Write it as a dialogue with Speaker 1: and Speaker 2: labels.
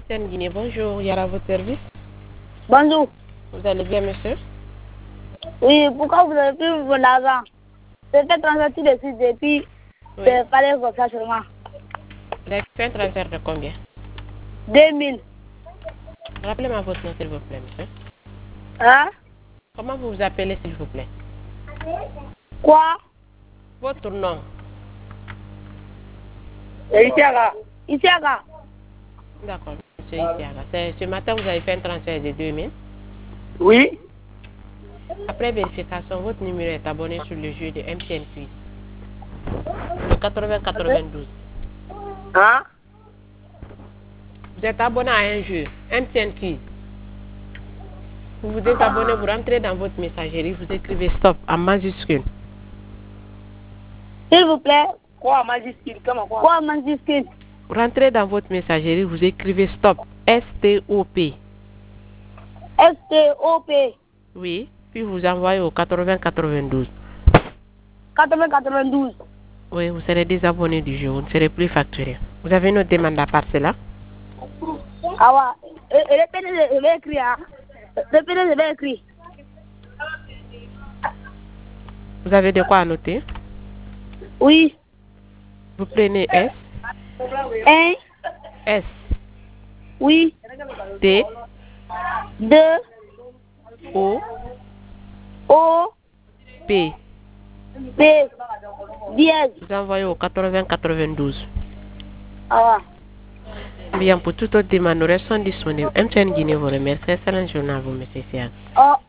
Speaker 1: MTN Guinée, bonjour, Yara, votre service.
Speaker 2: Bonjour.
Speaker 1: Vous allez bien, monsieur?
Speaker 2: Oui, pourquoi vous avez pris mon argent? J'ai fait transfert de suite et puis c'est fallait comme ça seulement.
Speaker 1: Vous avez fait un transfert de combien?
Speaker 2: 2000.
Speaker 1: Rappelez-moi votre nom, s'il vous plaît, monsieur.
Speaker 2: Hein?
Speaker 1: Comment vous vous appelez, s'il vous plaît?
Speaker 2: Quoi?
Speaker 1: Votre nom.
Speaker 2: Isiaga. Isiaga.
Speaker 1: D'accord, monsieur Isiaga. Ce matin, vous avez fait un transfert de 2000.
Speaker 2: Oui.
Speaker 1: Après vérification, votre numéro est abonné sur le jeu de MTN Quiz. Le 80-92.
Speaker 2: Hein?
Speaker 1: Vous êtes abonné à un jeu, MTN Quiz. Vous vous désabonnez, vous rentrez dans votre messagerie, vous écrivez stop en majuscule.
Speaker 2: S'il vous plaît. Quoi en majuscule? Quoi en majuscule?
Speaker 1: Vous rentrez dans votre messagerie, vous écrivez stop. S-T-O-P.
Speaker 2: S-T-O-P.
Speaker 1: Oui, puis vous envoyez au 80-92.
Speaker 2: 80-92.
Speaker 1: Oui, vous serez désabonné du jeu, vous ne serez plus facturé. Vous avez une autre demande à part cela?
Speaker 2: Ah ouais. Répétez, je vais écrire. Répétez, je vais écrire.
Speaker 1: Vous avez de quoi annoter?
Speaker 2: Oui.
Speaker 1: Vous prenez S.
Speaker 2: 1.
Speaker 1: S.
Speaker 2: Oui.
Speaker 1: T.
Speaker 2: 2.
Speaker 1: O.
Speaker 2: O.
Speaker 1: P.
Speaker 2: P. Dièse.
Speaker 1: Vous envoyez au 80-92.
Speaker 2: Ah ouais.
Speaker 1: Bien, pour toute autre demande, nous restons disponibles. MTN Guinée vous remercie. Excellent journée à vous, monsieur Siag.
Speaker 2: Oh.